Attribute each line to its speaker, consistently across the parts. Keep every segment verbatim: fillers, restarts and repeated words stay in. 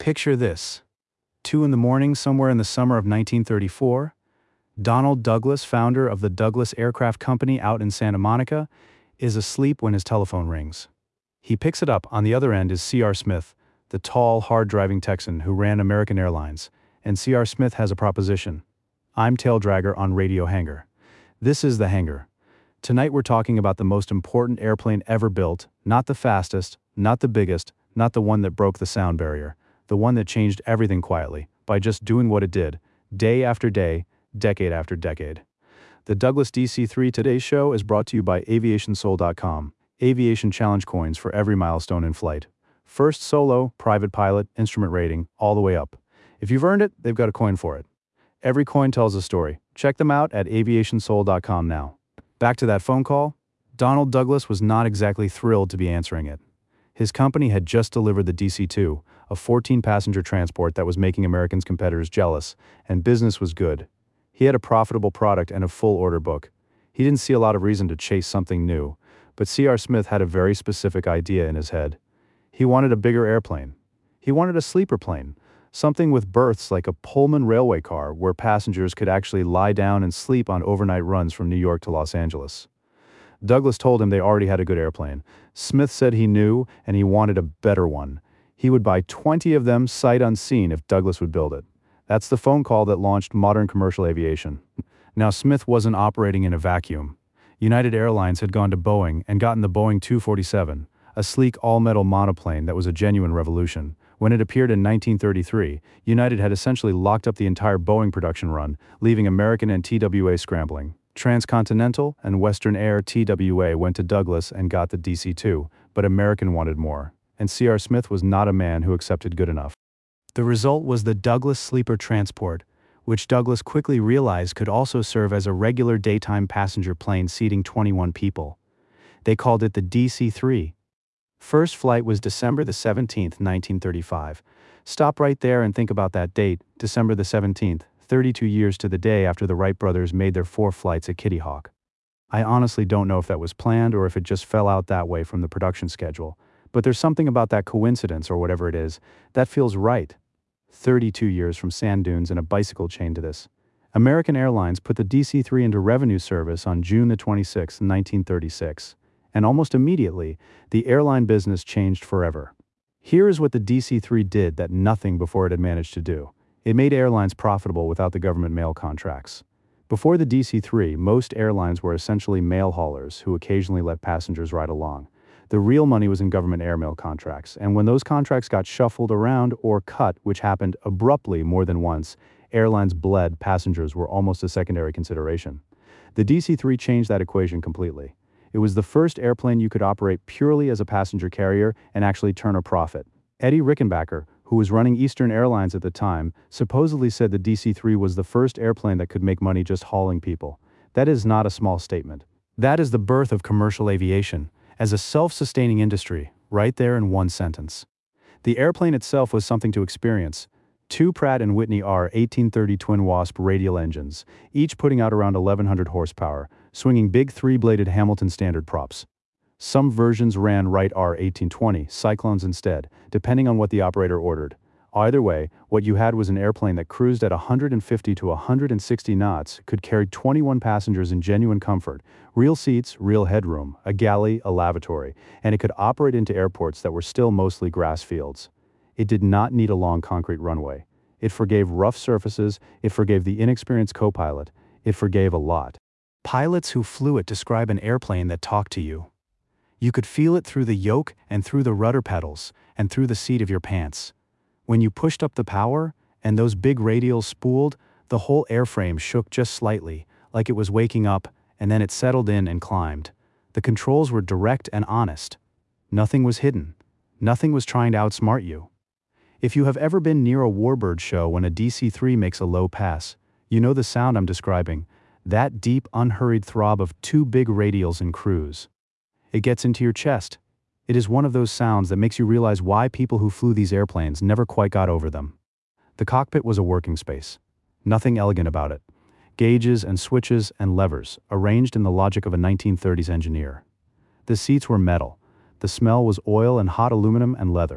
Speaker 1: Picture this. Two in the morning somewhere in the summer of nineteen thirty-four, Donald Douglas, founder of the Douglas Aircraft Company out in Santa Monica, is asleep when his telephone rings. He picks it up. On the other end is C R Smith, the tall, hard-driving Texan who ran American Airlines, and C R Smith has a proposition. I'm Tail Dragger on Radio Hangar. This is The Hangar. Tonight we're talking about the most important airplane ever built, not the fastest, not the biggest, not the one that broke the sound barrier, the one that changed everything quietly, by just doing what it did, day after day, decade after decade. The Douglas D C three Today's Show is brought to you by aviation soul dot com, aviation challenge coins for every milestone in flight. First solo, private pilot, instrument rating, all the way up. If you've earned it, they've got a coin for it. Every coin tells a story. Check them out at aviation soul dot com now. Back to that phone call, Donald Douglas was not exactly thrilled to be answering it. His company had just delivered the D C two, a fourteen passenger transport that was making Americans' competitors jealous, and business was good. He had a profitable product and a full order book. He didn't see a lot of reason to chase something new, but C R Smith had a very specific idea in his head. He wanted a bigger airplane. He wanted a sleeper plane, something with berths like a Pullman railway car where passengers could actually lie down and sleep on overnight runs from New York to Los Angeles. Douglas told him they already had a good airplane. Smith said he knew, and he wanted a better one. He would buy twenty of them sight unseen if Douglas would build it. That's the phone call that launched modern commercial aviation. Now, Smith wasn't operating in a vacuum. United Airlines had gone to Boeing and gotten the Boeing two forty-seven, a sleek all-metal monoplane that was a genuine revolution. When it appeared in nineteen thirty-three, United had essentially locked up the entire Boeing production run, leaving American and T W A scrambling. Transcontinental and Western Air T W A went to Douglas and got the D C two, but American wanted more, and C R Smith was not a man who accepted good enough. The result was the Douglas Sleeper Transport, which Douglas quickly realized could also serve as a regular daytime passenger plane seating twenty-one people. They called it the D C three. First flight was December the seventeenth, nineteen thirty-five. Stop right there and think about that date, December the seventeenth, thirty-two years to the day after the Wright brothers made their four flights at Kitty Hawk. I honestly don't know if that was planned or if it just fell out that way from the production schedule, but there's something about that coincidence or whatever it is that feels right. thirty-two years from sand dunes and a bicycle chain to this. American Airlines put the D C three into revenue service on June the twenty-sixth, nineteen thirty-six, and almost immediately, the airline business changed forever. Here is what the D C three did that nothing before it had managed to do. It made airlines profitable without the government mail contracts. Before the D C three, most airlines were essentially mail haulers who occasionally let passengers ride along. The real money was in government airmail contracts, and when those contracts got shuffled around or cut, which happened abruptly more than once, airlines bled, passengers were almost a secondary consideration. The D C three changed that equation completely. It was the first airplane you could operate purely as a passenger carrier and actually turn a profit. Eddie Rickenbacker, who was running Eastern Airlines at the time, supposedly said the D C three was the first airplane that could make money just hauling people. That is not a small statement. That is the birth of commercial aviation, as a self-sustaining industry, right there in one sentence. The airplane itself was something to experience. Two Pratt and Whitney R eighteen thirty Twin Wasp radial engines, each putting out around eleven hundred horsepower, swinging big three-bladed Hamilton standard props. Some versions ran Wright R eighteen twenty Cyclones instead, depending on what the operator ordered. Either way, what you had was an airplane that cruised at one hundred fifty to one hundred sixty knots, could carry twenty-one passengers in genuine comfort, real seats, real headroom, a galley, a lavatory, and it could operate into airports that were still mostly grass fields. It did not need a long concrete runway. It forgave rough surfaces, it forgave the inexperienced co-pilot, it forgave a lot. Pilots who flew it describe an airplane that talked to you. You could feel it through the yoke and through the rudder pedals and through the seat of your pants. When you pushed up the power and those big radials spooled, the whole airframe shook just slightly, like it was waking up, and then it settled in and climbed. The controls were direct and honest. Nothing was hidden. Nothing was trying to outsmart you. If you have ever been near a Warbird show when a D C three makes a low pass, you know the sound I'm describing, that deep, unhurried throb of two big radials in cruise. It gets into your chest. It is one of those sounds that makes you realize why people who flew these airplanes never quite got over them. The cockpit was a working space. Nothing elegant about it. Gauges and switches and levers, arranged in the logic of a nineteen thirties engineer. The seats were metal. The smell was oil and hot aluminum and leather.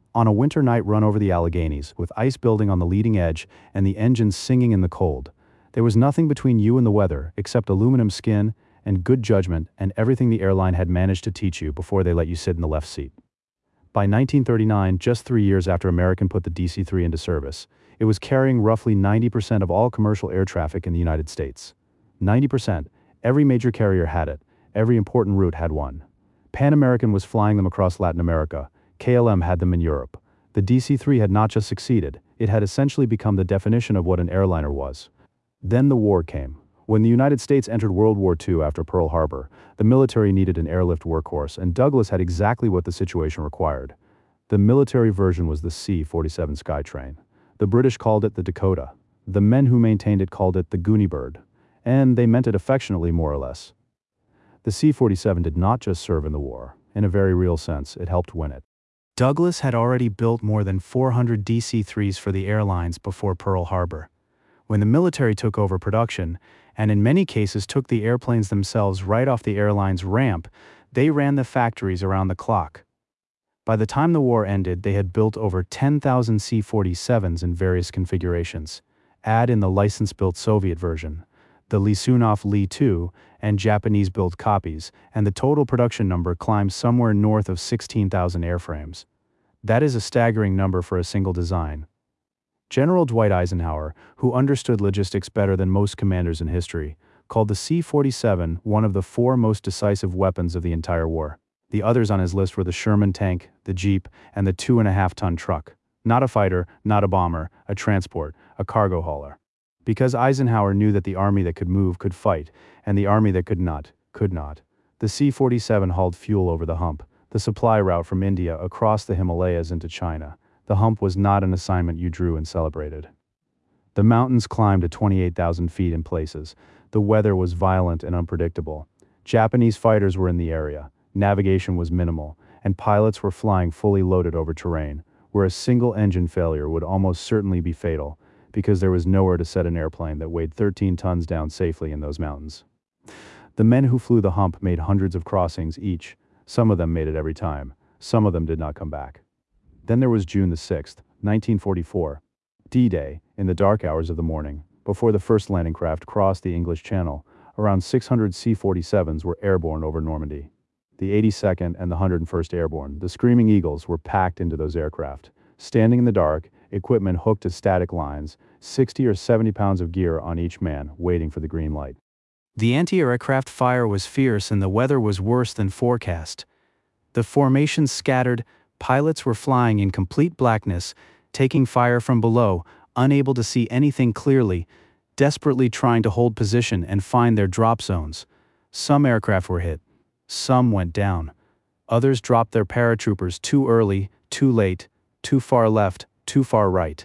Speaker 1: On a winter night run over the Alleghenies, with ice building on the leading edge and the engines singing in the cold, there was nothing between you and the weather except aluminum skin and good judgment and everything the airline had managed to teach you before they let you sit in the left seat. By nineteen thirty-nine, just three years after American put the D C three into service, it was carrying roughly ninety percent of all commercial air traffic in the United States. ninety percent. Every major carrier had it. Every important route had one. Pan American was flying them across Latin America. K L M had them in Europe. The D C three had not just succeeded, it had essentially become the definition of what an airliner was. Then the war came. When the United States entered World War Two after Pearl Harbor, the military needed an airlift workhorse, and Douglas had exactly what the situation required. The military version was the C forty-seven Skytrain. The British called it the Dakota. The men who maintained it called it the Goonie Bird. And they meant it affectionately, more or less. The C forty-seven did not just serve in the war. In a very real sense, it helped win it. Douglas had already built more than four hundred D C threes for the airlines before Pearl Harbor. When the military took over production, and in many cases took the airplanes themselves right off the airline's ramp, they ran the factories around the clock. By the time the war ended, they had built over ten thousand C forty-sevens in various configurations. Add in the license-built Soviet version, the Lisunov Li two, and Japanese-built copies, and the total production number climbs somewhere north of sixteen thousand airframes. That is a staggering number for a single design. General Dwight Eisenhower, who understood logistics better than most commanders in history, called the C forty-seven one of the four most decisive weapons of the entire war. The others on his list were the Sherman tank, the Jeep, and the two and a half ton truck. Not a fighter, not a bomber, a transport, a cargo hauler. Because Eisenhower knew that the army that could move could fight, and the army that could not, could not. The C forty-seven hauled fuel over the hump, the supply route from India across the Himalayas into China. The hump was not an assignment you drew and celebrated. The mountains climbed to twenty-eight thousand feet in places. The weather was violent and unpredictable. Japanese fighters were in the area. Navigation was minimal, and pilots were flying fully loaded over terrain, where a single engine failure would almost certainly be fatal, because there was nowhere to set an airplane that weighed thirteen tons down safely in those mountains. The men who flew the hump made hundreds of crossings each. Some of them made it every time. Some of them did not come back. Then there was June the sixth, nineteen forty-four, D-Day, in the dark hours of the morning, before the first landing craft crossed the English Channel. Around six hundred C forty-sevens were airborne over Normandy. The eighty-second and the one hundred first Airborne, the Screaming Eagles, were packed into those aircraft. Standing in the dark, equipment hooked to static lines, sixty or seventy pounds of gear on each man, waiting for the green light. The anti-aircraft fire was fierce and the weather was worse than forecast. The formations scattered. Pilots were flying in complete blackness, taking fire from below, unable to see anything clearly, desperately trying to hold position and find their drop zones. Some aircraft were hit. Some went down. Others dropped their paratroopers too early, too late, too far left, too far right.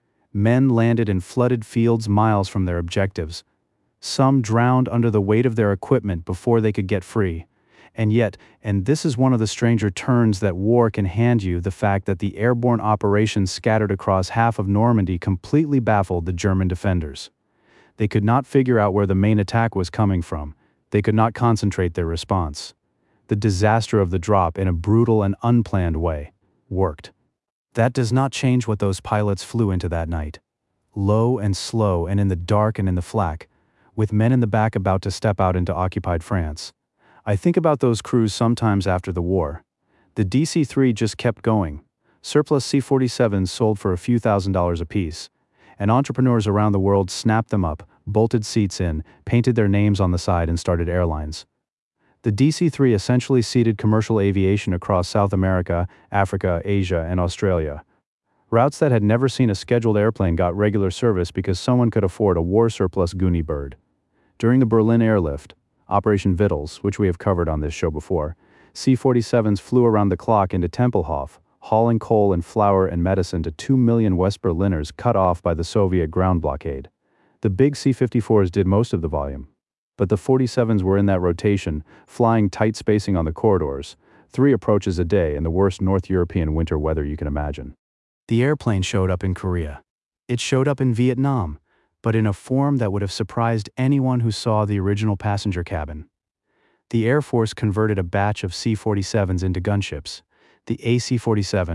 Speaker 1: Men landed in flooded fields miles from their objectives. Some drowned under the weight of their equipment before they could get free. And yet, and this is one of the stranger turns that war can hand you, the fact that the airborne operations scattered across half of Normandy completely baffled the German defenders. They could not figure out where the main attack was coming from. They could not concentrate their response. The disaster of the drop, in a brutal and unplanned way, worked. That does not change what those pilots flew into that night. Low and slow and in the dark and in the flak, with men in the back about to step out into occupied France. I think about those crews sometimes after the war. The D C three just kept going. Surplus C forty-sevens sold for a few thousand dollars apiece, and entrepreneurs around the world snapped them up, bolted seats in, painted their names on the side and started airlines. The D C three essentially seeded commercial aviation across South America, Africa, Asia, and Australia. Routes that had never seen a scheduled airplane got regular service because someone could afford a war-surplus Goonie Bird. During the Berlin airlift, Operation Vittles, which we have covered on this show before, C forty-sevens flew around the clock into Tempelhof, hauling coal and flour and medicine to two million West Berliners cut off by the Soviet ground blockade. The big C fifty-fours did most of the volume. But the forty-sevens were in that rotation, flying tight spacing on the corridors, three approaches a day in the worst North European winter weather you can imagine. The airplane showed up in Korea. It showed up in Vietnam, but in a form that would have surprised anyone who saw the original passenger cabin. The Air Force converted a batch of C forty-sevens into gunships. The A C forty-seven,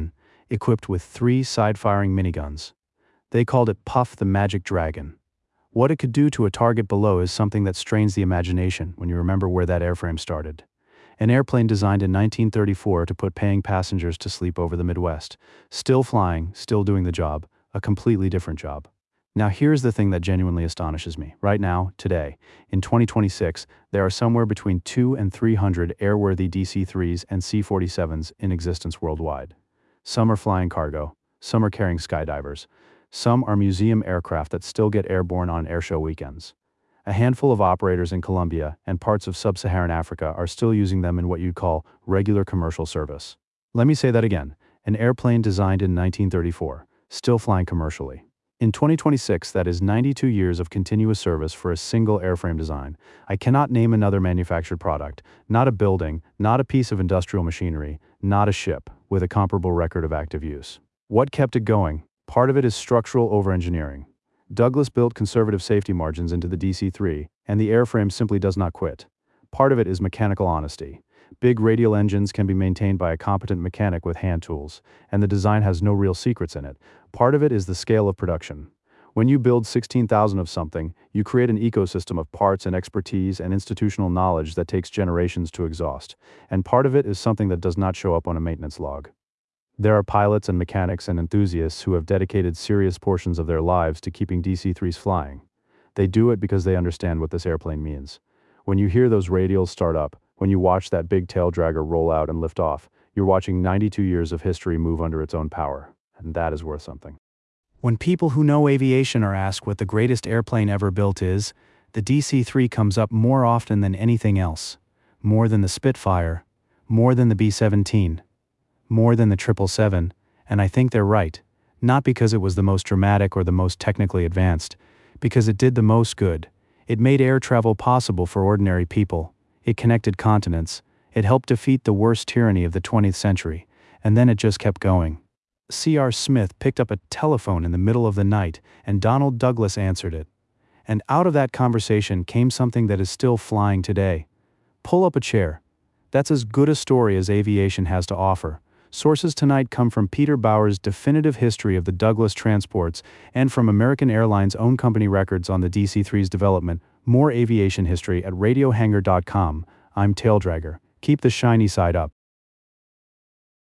Speaker 1: equipped with three side-firing miniguns. They called it Puff the Magic Dragon. What it could do to a target below is something that strains the imagination when you remember where that airframe started. An airplane designed in nineteen thirty-four to put paying passengers to sleep over the Midwest. Still flying, still doing the job, a completely different job. Now here's the thing that genuinely astonishes me. Right now, today, in twenty twenty-six, there are somewhere between two and three hundred airworthy D C threes and C forty-sevens in existence worldwide. Some are flying cargo, some are carrying skydivers, some are museum aircraft that still get airborne on airshow weekends. A handful of operators in Colombia and parts of sub-Saharan Africa are still using them in what you'd call regular commercial service. Let me say that again, an airplane designed in nineteen thirty-four, still flying commercially. In twenty twenty-six, that is ninety-two years of continuous service for a single airframe design. I cannot name another manufactured product, not a building, not a piece of industrial machinery, not a ship, with a comparable record of active use. What kept it going? Part of it is structural over-engineering. Douglas built conservative safety margins into the D C three, and the airframe simply does not quit. Part of it is mechanical honesty. Big radial engines can be maintained by a competent mechanic with hand tools, and the design has no real secrets in it. Part of it is the scale of production. When you build sixteen thousand of something, you create an ecosystem of parts and expertise and institutional knowledge that takes generations to exhaust. And part of it is something that does not show up on a maintenance log. There are pilots and mechanics and enthusiasts who have dedicated serious portions of their lives to keeping D C threes flying. They do it because they understand what this airplane means. When you hear those radials start up, when you watch that big tail dragger roll out and lift off, you're watching ninety-two years of history move under its own power, and that is worth something. When people who know aviation are asked what the greatest airplane ever built is, the D C three comes up more often than anything else. More than the Spitfire, more than the B seventeen, more than the triple seven, and I think they're right, not because it was the most dramatic or the most technically advanced, because it did the most good. It made air travel possible for ordinary people, it connected continents, it helped defeat the worst tyranny of the twentieth century, and then it just kept going. C R Smith picked up a telephone in the middle of the night, and Donald Douglas answered it. And out of that conversation came something that is still flying today. Pull up a chair. That's as good a story as aviation has to offer. Sources tonight come from Peter Bauer's definitive history of the Douglas transports and from American Airlines' own company records on the D C three's development. More aviation history at radio hangar dot com. I'm Taildragger. Keep the shiny side up.